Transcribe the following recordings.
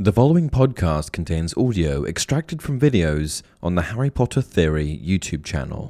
The following podcast contains audio extracted from videos on the Harry Potter Theory YouTube channel.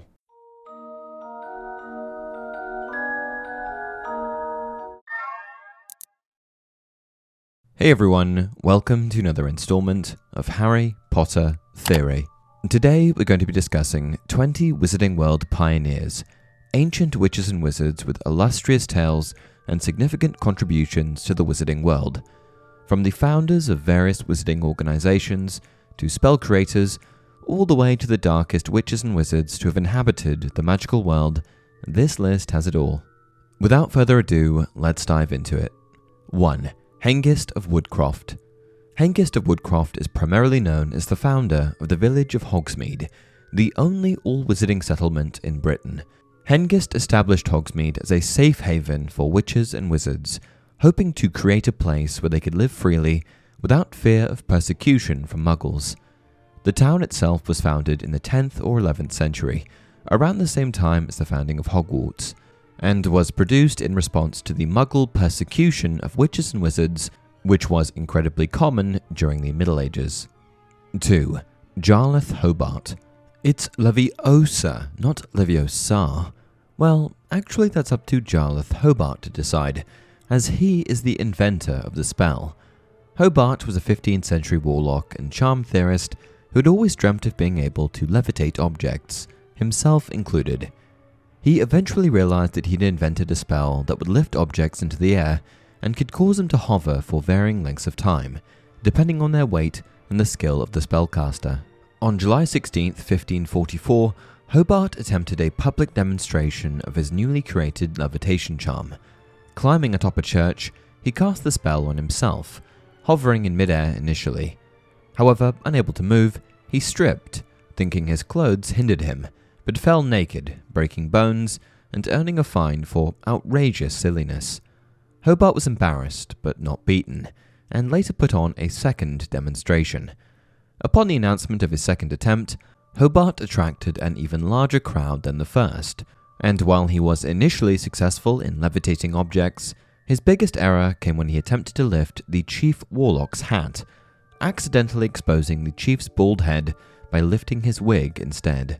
Hey everyone, welcome to another installment of Harry Potter Theory. Today we're going to be discussing 20 Wizarding World pioneers, ancient witches and wizards with illustrious tales and significant contributions to the Wizarding World. From the founders of various wizarding organizations, to spell creators, all the way to the darkest witches and wizards to have inhabited the magical world, this list has it all. Without further ado, let's dive into it. 1. Hengist of Woodcroft. Hengist of Woodcroft is primarily known as the founder of the village of Hogsmeade, the only all-wizarding settlement in Britain. Hengist established Hogsmeade as a safe haven for witches and wizards, hoping to create a place where they could live freely without fear of persecution from muggles. The town itself was founded in the 10th or 11th century, around the same time as the founding of Hogwarts, and was produced in response to the muggle persecution of witches and wizards, which was incredibly common during the Middle Ages. 2. Jarlath Hobart. It's Leviosa, not Leviosa. Well, actually that's up to Jarlath Hobart to decide, as he is the inventor of the spell. Hobart was a 15th century warlock and charm theorist who had always dreamt of being able to levitate objects, himself included. He eventually realized that he'd invented a spell that would lift objects into the air and could cause them to hover for varying lengths of time, depending on their weight and the skill of the spellcaster. On July 16, 1544, Hobart attempted a public demonstration of his newly created levitation charm. Climbing atop a church, he cast the spell on himself, hovering in midair initially. However, unable to move, he stripped, thinking his clothes hindered him, but fell naked, breaking bones and earning a fine for outrageous silliness. Hobart was embarrassed, but not beaten, and later put on a second demonstration. Upon the announcement of his second attempt, Hobart attracted an even larger crowd than the first, and while he was initially successful in levitating objects, his biggest error came when he attempted to lift the Chief Warlock's hat, accidentally exposing the Chief's bald head by lifting his wig instead.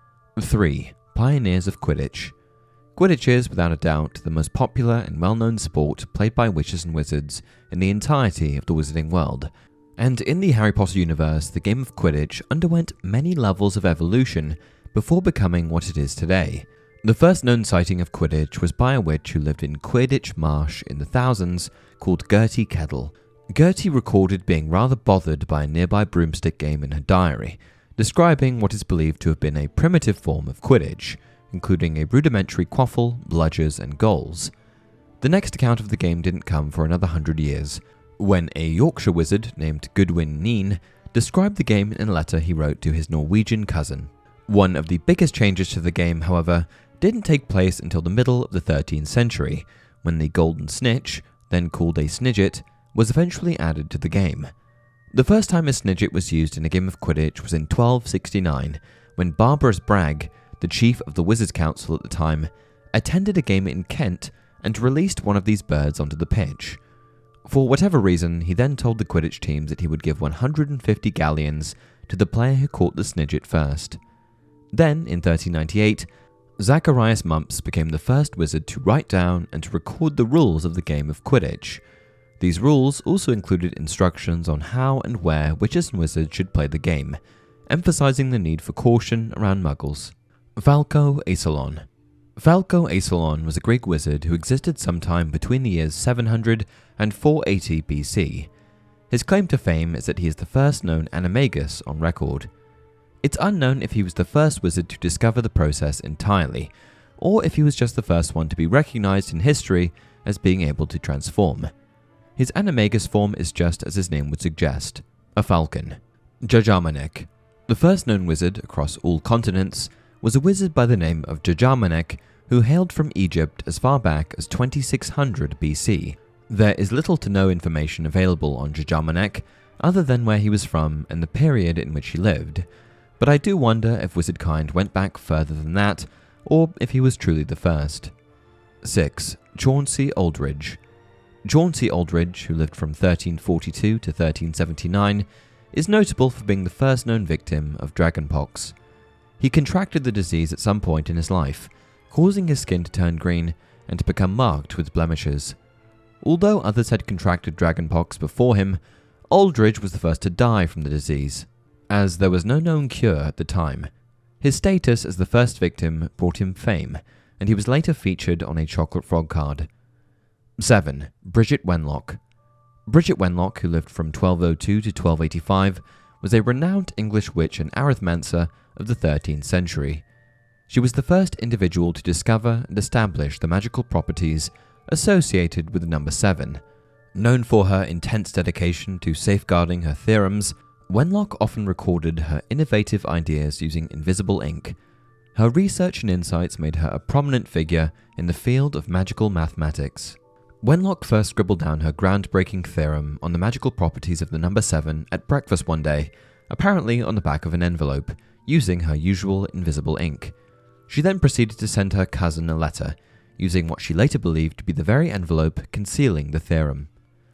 3. Pioneers of Quidditch. Quidditch is, without a doubt, the most popular and well-known sport played by witches and wizards in the entirety of the Wizarding World, and in the Harry Potter universe, the game of Quidditch underwent many levels of evolution before becoming what it is today. The first known sighting of Quidditch was by a witch who lived in Quidditch Marsh in the thousands called Gertie Kettle. Gertie recorded being rather bothered by a nearby broomstick game in her diary, describing what is believed to have been a primitive form of Quidditch, including a rudimentary quaffle, bludgers, and goals. The next account of the game didn't come for another 100 years, when a Yorkshire wizard named Goodwin Neen described the game in a letter he wrote to his Norwegian cousin. One of the biggest changes to the game, however, didn't take place until the middle of the 13th century, when the Golden Snitch, then called a Snidget, was eventually added to the game. The first time a Snidget was used in a game of Quidditch was in 1269, when Barbarous Bragg, the chief of the Wizards' Council at the time, attended a game in Kent and released one of these birds onto the pitch. For whatever reason, he then told the Quidditch teams that he would give 150 galleons to the player who caught the Snidget first. Then, in 1398, Zacharias Mumps became the first wizard to write down and to record the rules of the game of Quidditch. These rules also included instructions on how and where witches and wizards should play the game, emphasizing the need for caution around muggles. Falco Aesolon. Falco Aesolon was a Greek wizard who existed sometime between the years 700 and 480 BC. His claim to fame is that he is the first known animagus on record. It's unknown if he was the first wizard to discover the process entirely, or if he was just the first one to be recognized in history as being able to transform. His animagus form is just as his name would suggest, a falcon. Jajamanek. The first known wizard across all continents was a wizard by the name of Jajamanek, who hailed from Egypt as far back as 2600 BC. There is little to no information available on Jajamanek, other than where he was from and the period in which he lived, but I do wonder if wizardkind went back further than that, or if he was truly the first. 6. Chauncey Aldridge. Chauncey Aldridge, who lived from 1342 to 1379, is notable for being the first known victim of dragonpox. He contracted the disease at some point in his life, causing his skin to turn green and to become marked with blemishes. Although others had contracted dragonpox before him, Aldridge was the first to die from the disease, as there was no known cure at the time. His status as the first victim brought him fame, and he was later featured on a chocolate frog card. 7. Bridget Wenlock. Bridget Wenlock, who lived from 1202 to 1285, was a renowned English witch and arithmancer of the 13th century. She was the first individual to discover and establish the magical properties associated with the number 7. Known for her intense dedication to safeguarding her theorems, Wenlock often recorded her innovative ideas using invisible ink. Her research and insights made her a prominent figure in the field of magical mathematics. Wenlock first scribbled down her groundbreaking theorem on the magical properties of the number 7 at breakfast one day, apparently on the back of an envelope, using her usual invisible ink. She then proceeded to send her cousin a letter, using what she later believed to be the very envelope concealing the theorem.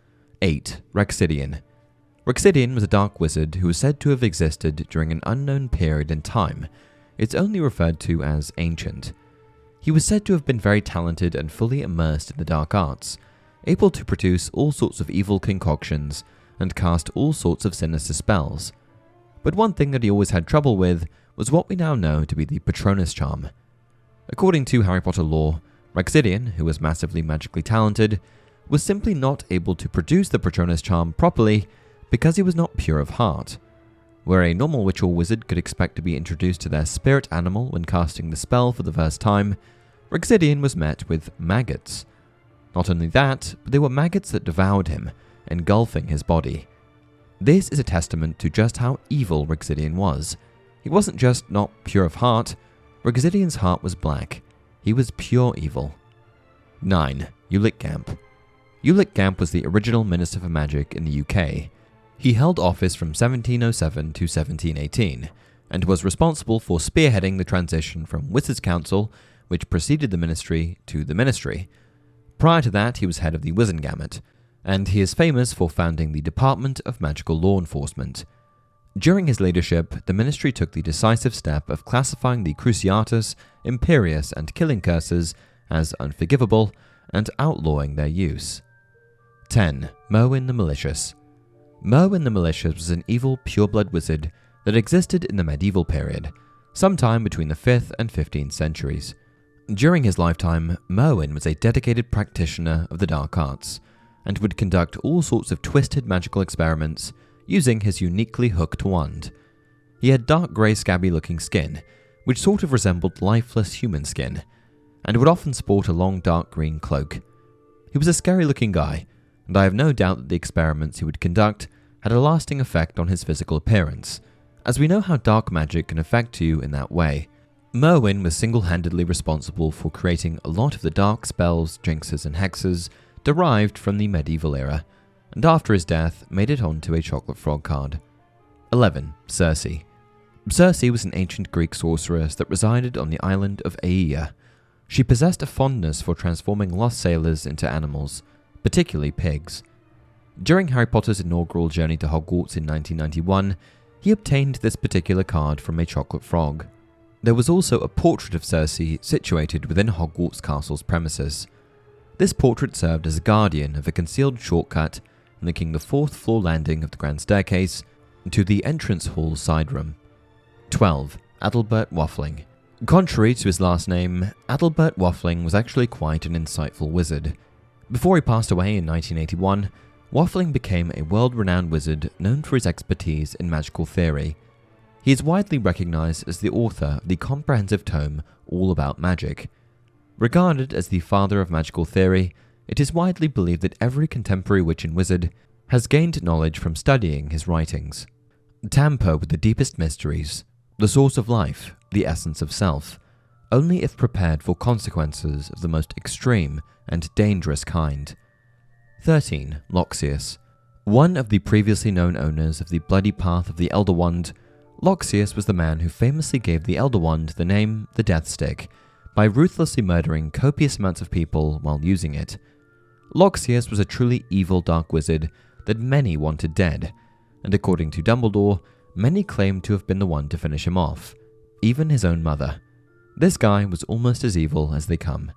8. Rexidian. Rexidian was a dark wizard who was said to have existed during an unknown period in time. It's only referred to as ancient. He was said to have been very talented and fully immersed in the dark arts, able to produce all sorts of evil concoctions and cast all sorts of sinister spells. But one thing that he always had trouble with was what we now know to be the Patronus charm. According to Harry Potter lore, Rexidian, who was massively magically talented, was simply not able to produce the Patronus charm properly because he was not pure of heart. Where a normal witch or wizard could expect to be introduced to their spirit animal when casting the spell for the first time, Rexidian was met with maggots. Not only that, but they were maggots that devoured him, engulfing his body. This is a testament to just how evil Rexidian was. He wasn't just not pure of heart, Rexidian's heart was black. He was pure evil. 9. Ulick Gamp. Ulick Gamp was the original Minister for Magic in the UK. He held office from 1707 to 1718, and was responsible for spearheading the transition from Wizards' Council, which preceded the Ministry, to the Ministry. Prior to that, he was head of the Wizengamot, and he is famous for founding the Department of Magical Law Enforcement. During his leadership, the Ministry took the decisive step of classifying the Cruciatus, Imperius, and Killing Curses as unforgivable and outlawing their use. 10. Merwin the Malicious. Merwin the Malicious was an evil pureblood wizard that existed in the medieval period, sometime between the 5th and 15th centuries. During his lifetime, Merwin was a dedicated practitioner of the dark arts, and would conduct all sorts of twisted magical experiments using his uniquely hooked wand. He had dark grey scabby-looking skin, which sort of resembled lifeless human skin, and would often sport a long dark green cloak. He was a scary-looking guy, and I have no doubt that the experiments he would conduct had a lasting effect on his physical appearance, as we know how dark magic can affect you in that way. Merwin was single-handedly responsible for creating a lot of the dark spells, jinxes, and hexes derived from the medieval era, and after his death made it onto a chocolate frog card. 11. Circe. Circe was an ancient Greek sorceress that resided on the island of Aeaea. She possessed a fondness for transforming lost sailors into animals, particularly pigs. During Harry Potter's inaugural journey to Hogwarts in 1991, he obtained this particular card from a chocolate frog. There was also a portrait of Circe situated within Hogwarts Castle's premises. This portrait served as a guardian of a concealed shortcut linking the 4th floor landing of the grand staircase to the entrance hall's side room. 12. Adalbert Waffling. Contrary to his last name, Adalbert Waffling was actually quite an insightful wizard. Before he passed away in 1981, Waffling became a world-renowned wizard known for his expertise in magical theory. He is widely recognized as the author of the comprehensive tome All About Magic. Regarded as the father of magical theory, it is widely believed that every contemporary witch and wizard has gained knowledge from studying his writings. Tamper with the deepest mysteries, the source of life, the essence of self, only if prepared for consequences of the most extreme and dangerous kind. 13. Loxias. One of the previously known owners of the Bloody Path of the Elder Wand, Loxias was the man who famously gave the Elder Wand the name the Death Stick by ruthlessly murdering copious amounts of people while using it. Loxias was a truly evil dark wizard that many wanted dead, and according to Dumbledore, many claimed to have been the one to finish him off, even his own mother. This guy was almost as evil as they come.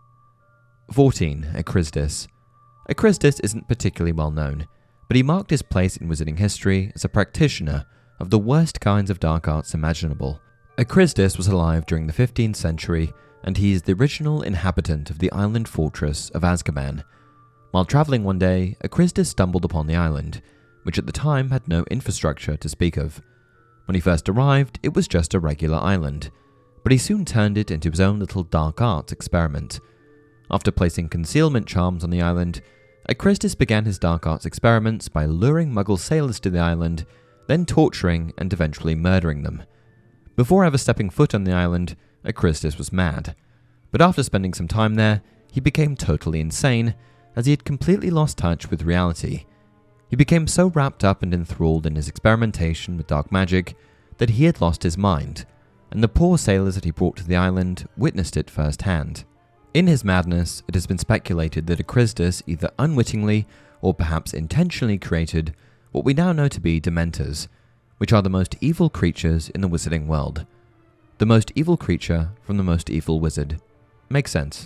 14. Acristus. Acristus isn't particularly well known, but he marked his place in wizarding history as a practitioner of the worst kinds of dark arts imaginable. Acristus was alive during the 15th century, and he is the original inhabitant of the island fortress of Azkaban. While traveling one day, Acristus stumbled upon the island, which at the time had no infrastructure to speak of. When he first arrived, it was just a regular island, but he soon turned it into his own little dark arts experiment. After placing concealment charms on the island, Acristus began his dark arts experiments by luring Muggle sailors to the island, then torturing and eventually murdering them. Before ever stepping foot on the island, Acristus was mad, but after spending some time there, he became totally insane, as he had completely lost touch with reality. He became so wrapped up and enthralled in his experimentation with dark magic that he had lost his mind, and the poor sailors that he brought to the island witnessed it firsthand. In his madness, it has been speculated that Acristus either unwittingly or perhaps intentionally created what we now know to be Dementors, which are the most evil creatures in the wizarding world. The most evil creature from the most evil wizard. Makes sense.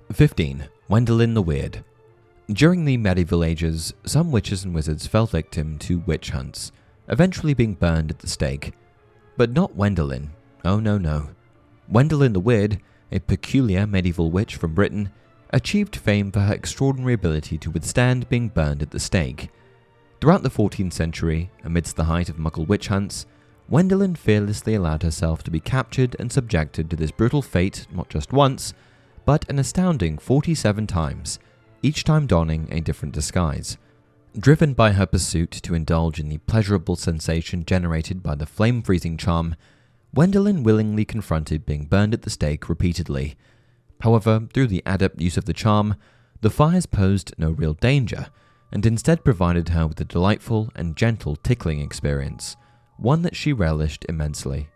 15. Wendelin the Weird. During the medieval ages, some witches and wizards fell victim to witch hunts, eventually being burned at the stake. But not Wendelin. Oh no. Wendelin the Weird, a peculiar medieval witch from Britain, achieved fame for her extraordinary ability to withstand being burned at the stake. Throughout the 14th century, amidst the height of Muggle witch hunts, Wendelin fearlessly allowed herself to be captured and subjected to this brutal fate not just once, but an astounding 47 times, each time donning a different disguise. Driven by her pursuit to indulge in the pleasurable sensation generated by the flame-freezing charm, Wendelin willingly confronted being burned at the stake repeatedly. However, through the adept use of the charm, the fires posed no real danger, and instead provided her with a delightful and gentle tickling experience, one that she relished immensely.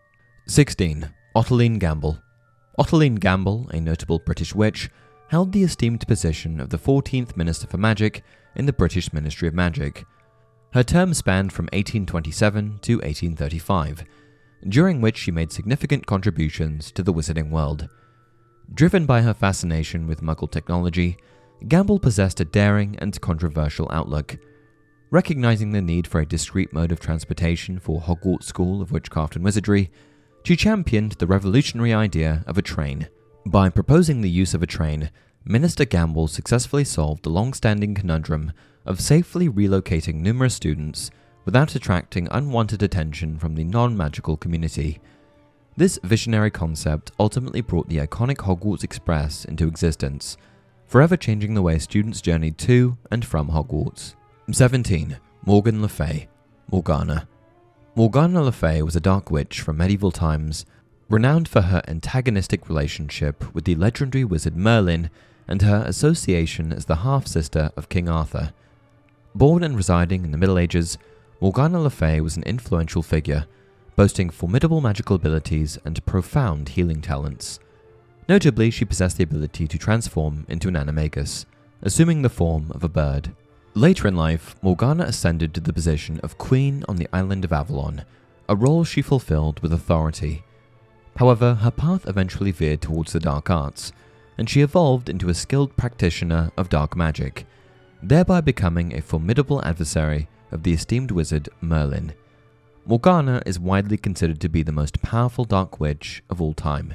16. Oteline Gamble. Oteline Gamble, a notable British witch, held the esteemed position of the 14th Minister for Magic in the British Ministry of Magic. Her term spanned from 1827 to 1835, during which she made significant contributions to the wizarding world. Driven by her fascination with Muggle technology, Gamble possessed a daring and controversial outlook. Recognizing the need for a discreet mode of transportation for Hogwarts School of Witchcraft and Wizardry, she championed the revolutionary idea of a train. By proposing the use of a train, Minister Gamble successfully solved the long-standing conundrum of safely relocating numerous students without attracting unwanted attention from the non-magical community. This visionary concept ultimately brought the iconic Hogwarts Express into existence, forever changing the way students journeyed to and from Hogwarts. 17. Morgan Le Fay. Morgana. Morgana Le Fay was a dark witch from medieval times, renowned for her antagonistic relationship with the legendary wizard Merlin and her association as the half-sister of King Arthur. Born and residing in the Middle Ages, Morgana Le Fay was an influential figure, boasting formidable magical abilities and profound healing talents. Notably, she possessed the ability to transform into an animagus, assuming the form of a bird. Later in life, Morgana ascended to the position of Queen on the island of Avalon, a role she fulfilled with authority. However, her path eventually veered towards the dark arts, and she evolved into a skilled practitioner of dark magic, thereby becoming a formidable adversary of the esteemed wizard Merlin. Morgana is widely considered to be the most powerful dark witch of all time.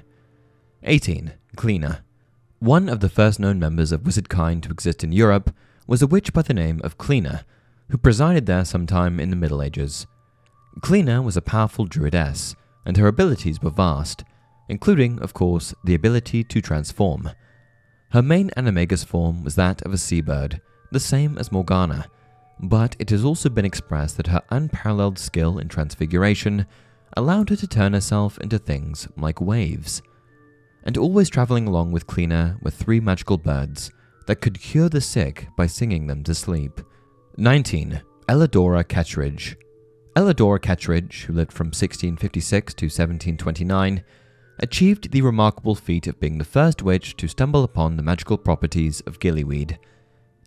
18. Cleena. One of the first known members of wizardkind to exist in Europe was a witch by the name of Cleena, who presided there sometime in the Middle Ages. Cleena was a powerful druidess, and her abilities were vast, including, of course, the ability to transform. Her main animagus form was that of a seabird, the same as Morgana, but it has also been expressed that her unparalleled skill in transfiguration allowed her to turn herself into things like waves. And always traveling along with Cleena were 3 magical birds that could cure the sick by singing them to sleep. 19. Elidora Kettridge. Elidora Kettridge, who lived from 1656 to 1729, achieved the remarkable feat of being the first witch to stumble upon the magical properties of gillyweed.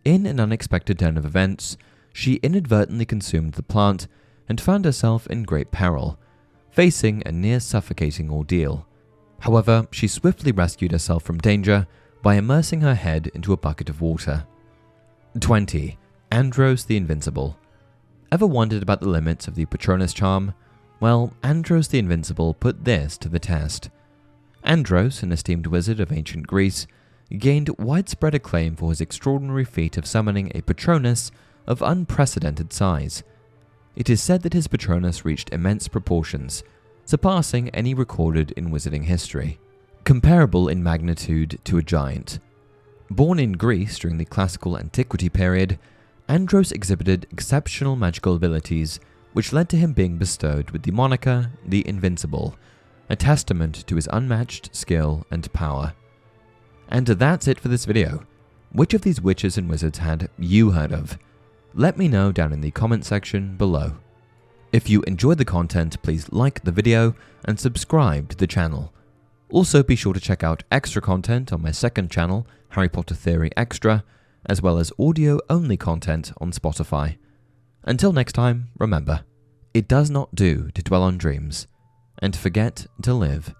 In an unexpected turn of events, she inadvertently consumed the plant and found herself in great peril, facing a near-suffocating ordeal. However, she swiftly rescued herself from danger by immersing her head into a bucket of water. 20. Andros the Invincible. Ever wondered about the limits of the Patronus charm? Well, Andros the Invincible put this to the test. Andros, an esteemed wizard of ancient Greece, gained widespread acclaim for his extraordinary feat of summoning a Patronus of unprecedented size. It is said that his Patronus reached immense proportions, surpassing any recorded in wizarding history, comparable in magnitude to a giant. Born in Greece during the classical antiquity period, Andros exhibited exceptional magical abilities, which led to him being bestowed with the moniker the Invincible, a testament to his unmatched skill and power. And that's it for this video. Which of these witches and wizards had you heard of? Let me know down in the comment section below. If you enjoyed the content, please like the video and subscribe to the channel. Also be sure to check out extra content on my second channel, Harry Potter Theory Extra, as well as audio-only content on Spotify. Until next time, remember, it does not do to dwell on dreams and forget to live.